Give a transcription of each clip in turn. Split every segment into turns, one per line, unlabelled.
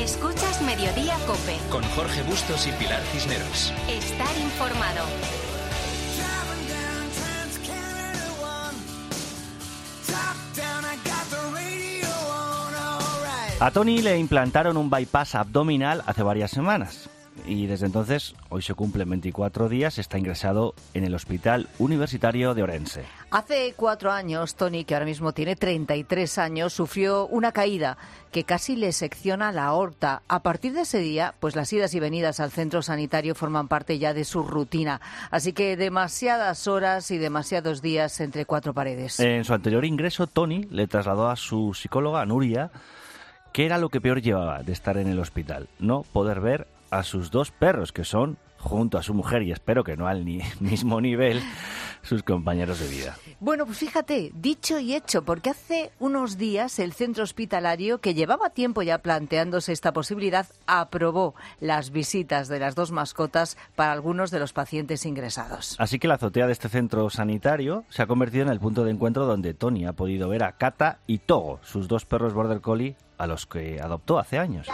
Escuchas Mediodía COPE.
Con Jorge Bustos y Pilar Cisneros.
Estar informado.
A Tony le implantaron un bypass abdominal hace varias semanas y desde entonces, hoy se cumplen 24 días, está ingresado en el Hospital Universitario de Orense.
Hace 4 años, Tony, que ahora mismo tiene 33 años, sufrió una caída que casi le secciona la aorta. A partir de ese día, pues las idas y venidas al centro sanitario forman parte ya de su rutina. Así que demasiadas horas y demasiados días entre 4 paredes.
En su anterior ingreso, Tony le trasladó a su psicóloga, Nuria, que era lo que peor llevaba de estar en el hospital: no poder ver a sus 2 perros, que son, junto a su mujer, y espero que no al mismo nivel, sus compañeros de vida.
Bueno, pues fíjate, dicho y hecho, porque hace unos días el centro hospitalario, que llevaba tiempo ya planteándose esta posibilidad, aprobó las visitas de las 2 mascotas para algunos de los pacientes ingresados.
Así que la azotea de este centro sanitario se ha convertido en el punto de encuentro donde Tony ha podido ver a Cata y Togo, sus 2 perros border collie, a los que adoptó hace años.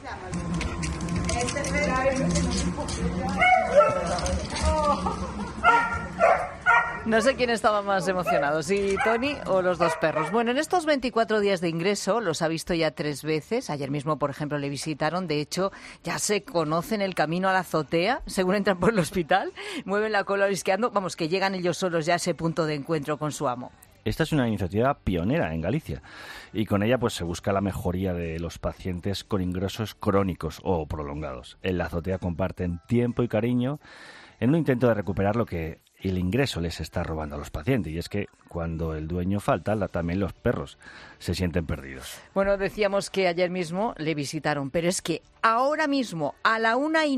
No sé quién estaba más emocionado, si Tony o los 2 perros. Bueno, en estos 24 días de ingreso los ha visto ya 3 veces. Ayer mismo, por ejemplo, le visitaron. De hecho, ya se conocen el camino a la azotea. Según entran por el hospital, mueven la cola olisqueando. Vamos, que llegan ellos solos ya a ese punto de encuentro con su amo.
Esta es una iniciativa pionera en Galicia y con ella pues se busca la mejoría de los pacientes con ingresos crónicos o prolongados. En la azotea comparten tiempo y cariño en un intento de recuperar lo que el ingreso les está robando a los pacientes. Y es que cuando el dueño falta, también los perros se sienten perdidos.
Bueno, decíamos que ayer mismo le visitaron, pero es que ahora mismo, a la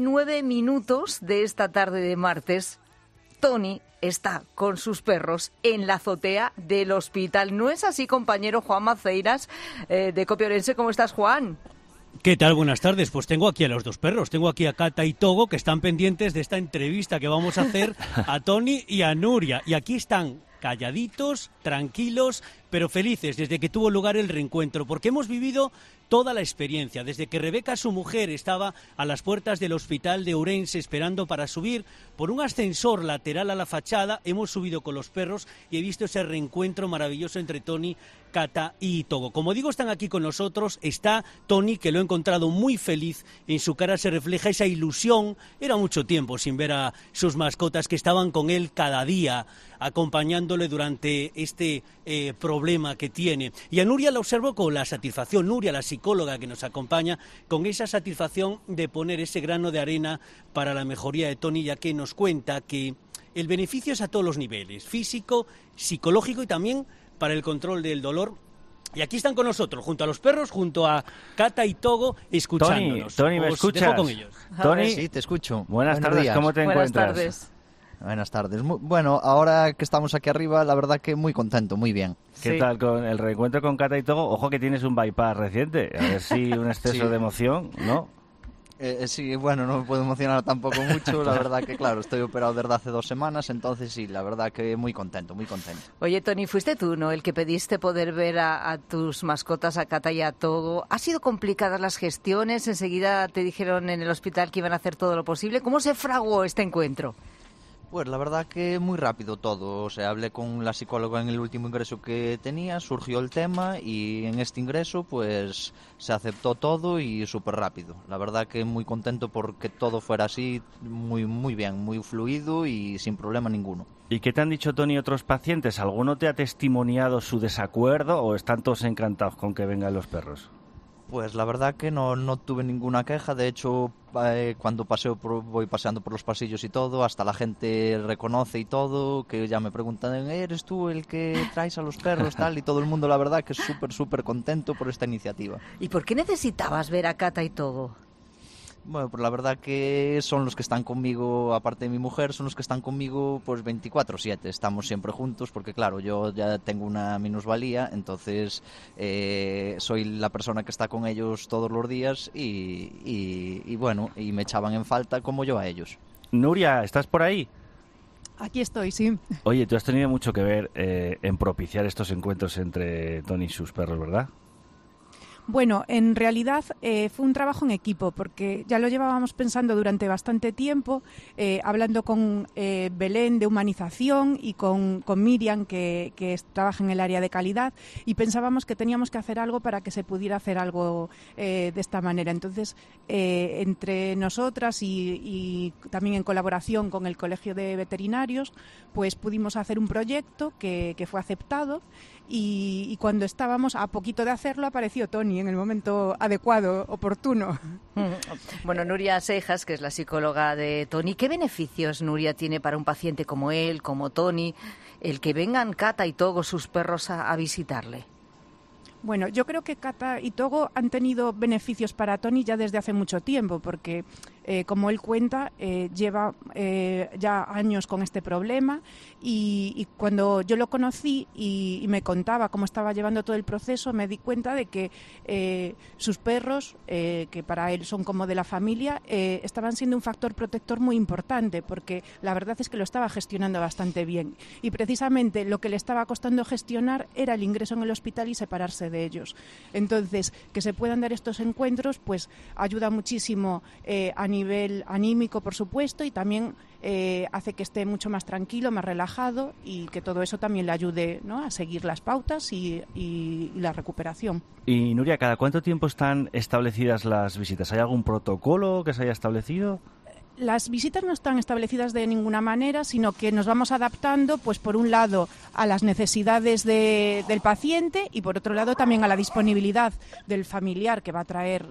1:09 de esta tarde de martes, Tony está con sus perros en la azotea del hospital. ¿No es así, compañero Juan Maceiras, de COPE Orense? ¿Cómo estás, Juan?
¿Qué tal? Buenas tardes. Pues tengo aquí a los 2 perros. Tengo aquí a Cata y Togo, que están pendientes de esta entrevista que vamos a hacer a Tony y a Nuria. Y aquí están calladitos, tranquilos, pero felices desde que tuvo lugar el reencuentro, porque hemos vivido toda la experiencia, desde que Rebeca, su mujer, estaba a las puertas del hospital de Ourense esperando para subir por un ascensor lateral a la fachada. Hemos subido con los perros y he visto ese reencuentro maravilloso entre Tony, Cata y Togo. Como digo, están aquí con nosotros. Está Tony, que lo he encontrado muy feliz. En su cara se refleja esa ilusión. Era mucho tiempo sin ver a sus mascotas, que estaban con él cada día, acompañándole durante este problema que tiene. Y a Nuria la observo con la satisfacción. Nuria, la psicóloga que nos acompaña, con esa satisfacción de poner ese grano de arena para la mejoría de Tony, ya que nos cuenta que el beneficio es a todos los niveles: físico, psicológico y también para el control del dolor. Y aquí están con nosotros, junto a los perros, junto a Cata y Togo, escuchándonos.
Tony, ¿me escuchas?
Dejo con ellos.
Tony,
sí, te escucho.
Buenas tardes,
días.
¿cómo te encuentras?
Buenas tardes.
Buenas tardes. Bueno, ahora que estamos aquí arriba, la verdad que muy contento, muy bien.
¿Qué tal con el reencuentro con Cata y Togo? Ojo que tienes un bypass reciente, a ver si un exceso de emoción, ¿no?
Sí, bueno, no me puedo emocionar tampoco mucho, la verdad que claro, estoy operado desde hace 2 semanas, entonces sí, la verdad que muy contento, muy contento.
Oye, Tony, fuiste tú, ¿no?, el que pediste poder ver a tus mascotas, a Cata y a Togo. ¿Ha sido complicadas las gestiones? Enseguida te dijeron en el hospital que iban a hacer todo lo posible. ¿Cómo se fraguó este encuentro?
Pues la verdad que muy rápido todo, o sea, hablé con la psicóloga en el último ingreso que tenía, surgió el tema y en este ingreso pues se aceptó todo y súper rápido. La verdad que muy contento porque todo fuera así, muy bien, muy fluido y sin problema ninguno.
¿Y qué te han dicho, Tony, otros pacientes? ¿Alguno te ha testimoniado su desacuerdo o están todos encantados con que vengan los perros?
Pues la verdad que no tuve ninguna queja, de hecho cuando voy paseando por los pasillos y todo, hasta la gente reconoce y todo, que ya me preguntan, ¿eres tú el que traes a los perros tal? Y todo el mundo la verdad que es súper contento por esta iniciativa.
¿Y por qué necesitabas ver a Cata y Togo?
Bueno, pues la verdad que son los que están conmigo, aparte de mi mujer, son los que están conmigo pues 24/7. Estamos siempre juntos porque, claro, yo ya tengo una minusvalía, entonces soy la persona que está con ellos todos los días y bueno, y me echaban en falta como yo a ellos.
Nuria, ¿estás por ahí?
Aquí estoy, sí.
Oye, tú has tenido mucho que ver en propiciar estos encuentros entre Tony y sus perros, ¿verdad?
Bueno, en realidad fue un trabajo en equipo, porque ya lo llevábamos pensando durante bastante tiempo, hablando con Belén de humanización y con Miriam, que trabaja en el área de calidad, y pensábamos que teníamos que hacer algo para que se pudiera hacer algo de esta manera. Entonces, entre nosotras y también en colaboración con el Colegio de Veterinarios, pues pudimos hacer un proyecto que fue aceptado. Y cuando estábamos a poquito de hacerlo apareció Toni en el momento adecuado, oportuno.
Bueno, Nuria Seijas, que es la psicóloga de Toni, ¿qué beneficios, Nuria, tiene para un paciente como él, como Toni, el que vengan Cata y Togo, sus perros, a visitarle?
Bueno, yo creo que Cata y Togo han tenido beneficios para Toni ya desde hace mucho tiempo, porque como él cuenta, lleva ya años con este problema y cuando yo lo conocí y me contaba cómo estaba llevando todo el proceso, me di cuenta de que sus perros, que para él son como de la familia, estaban siendo un factor protector muy importante, porque la verdad es que lo estaba gestionando bastante bien. Y precisamente lo que le estaba costando gestionar era el ingreso en el hospital y separarse de ellos. Entonces, que se puedan dar estos encuentros, pues ayuda muchísimo a nivel anímico, por supuesto, y también hace que esté mucho más tranquilo, más relajado, y que todo eso también le ayude, ¿no?, a seguir las pautas y la recuperación.
Y Nuria, ¿cada cuánto tiempo están establecidas las visitas? ¿Hay algún protocolo que se haya establecido?
Las visitas no están establecidas de ninguna manera, sino que nos vamos adaptando, pues por un lado, a las necesidades del paciente y por otro lado también a la disponibilidad del familiar que va a traer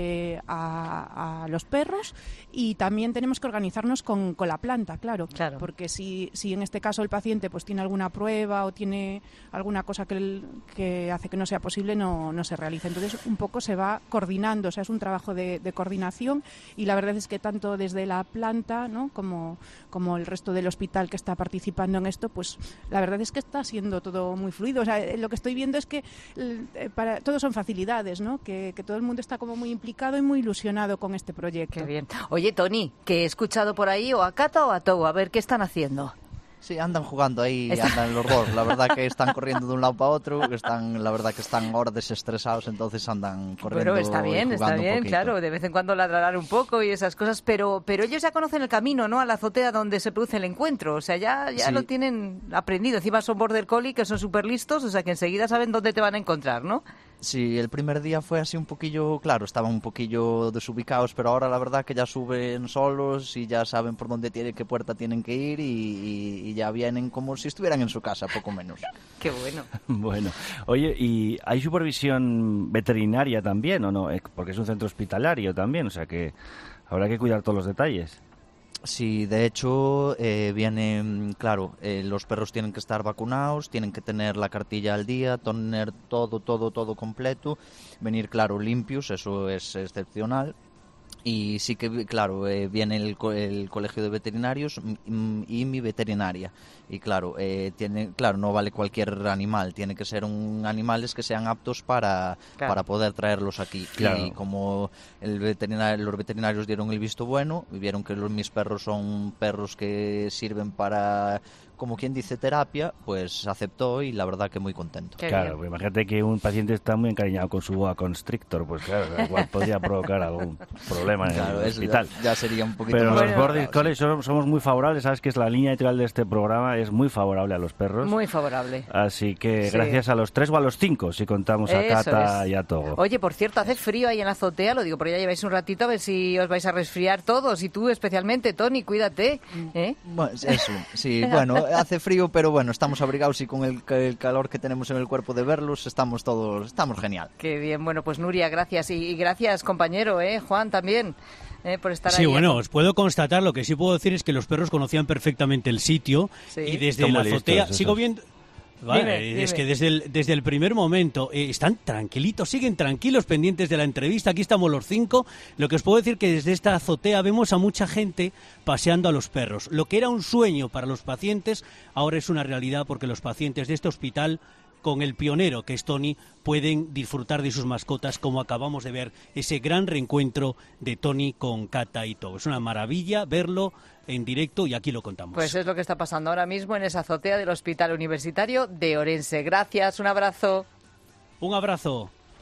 a los perros, y también tenemos que organizarnos con la planta, claro. Porque si en este caso el paciente pues tiene alguna prueba o tiene alguna cosa que hace que no sea posible, no se realiza. Entonces un poco se va coordinando, o sea, es un trabajo de coordinación, y la verdad es que tanto desde la planta, ¿no?, como el resto del hospital que está participando en esto, pues la verdad es que está siendo todo muy fluido. O sea, lo que estoy viendo es que para todos son facilidades, ¿no?, que todo el mundo está como muy implicado y muy ilusionado con este proyecto.
Qué bien. Oye, Toni, que he escuchado por ahí o a Cata o a Togo, a ver qué están haciendo.
Sí, andan jugando ahí, andan los dos. La verdad que están corriendo de un lado para otro, la verdad que están ahora desestresados, entonces andan corriendo.
Pero está bien, claro, de vez en cuando ladrarán un poco y esas cosas, pero ellos ya conocen el camino, ¿no?, a la azotea donde se produce el encuentro, o sea, ya sí, lo tienen aprendido. Encima son border collie, que son súper listos, o sea, que enseguida saben dónde te van a encontrar, ¿no?
Sí, el primer día fue así un poquillo, claro, estaban un poquillo desubicados, pero ahora la verdad que ya suben solos y ya saben por dónde qué puerta tienen que ir y ya vienen como si estuvieran en su casa, poco menos.
Qué bueno.
Bueno, oye, ¿y hay supervisión veterinaria también o no? Porque es un centro hospitalario también, o sea que habrá que cuidar todos los detalles.
Sí, de hecho, vienen, claro, los perros tienen que estar vacunados, tienen que tener la cartilla al día, tener todo completo, venir, claro, limpios, eso es excepcional. Y sí que, claro, viene el Colegio de Veterinarios y mi veterinaria. Y claro, no vale cualquier animal, tiene que ser animales que sean aptos para poder traerlos aquí. Claro. Y como los veterinarios dieron el visto bueno, vieron que mis perros son perros que sirven para, como quien dice, terapia, pues aceptó y la verdad que muy contento.
Claro, pues imagínate que un paciente está muy encariñado con su boa constrictor, pues claro, igual podría provocar algún problema en el hospital.
Ya sería un poquito
Pero
más
los border collie somos muy favorables, sabes que es la línea editorial de este programa, es muy favorable a los perros.
Muy favorable.
Así que gracias a los 3 o a los 5, si contamos a Cata y a Togo.
Oye, por cierto, hace frío ahí en la azotea, lo digo porque ya lleváis un ratito, a ver si os vais a resfriar todos, y tú especialmente, Toni, cuídate.
Bueno, eso, sí, bueno, hace frío, pero bueno, estamos abrigados y con el calor que tenemos en el cuerpo de verlos, estamos genial.
Qué bien, bueno, pues Nuria, gracias, y gracias, compañero, Juan, también. Por estar
sí,
ahí.
Bueno, os puedo constatar, lo que sí puedo decir es que los perros conocían perfectamente el sitio, sí, y desde la azotea sigo viendo... Vale, dime. Es que desde el primer momento están tranquilitos, siguen tranquilos, pendientes de la entrevista. Aquí estamos los 5. Lo que os puedo decir que desde esta azotea vemos a mucha gente paseando a los perros. Lo que era un sueño para los pacientes ahora es una realidad, porque los pacientes de este hospital, con el pionero que es Toni, pueden disfrutar de sus mascotas, como acabamos de ver ese gran reencuentro de Toni con Cata y Togo. Es una maravilla verlo en directo y aquí lo contamos.
Pues es lo que está pasando ahora mismo en esa azotea del Hospital Universitario de Orense. Gracias, un abrazo.
Un abrazo.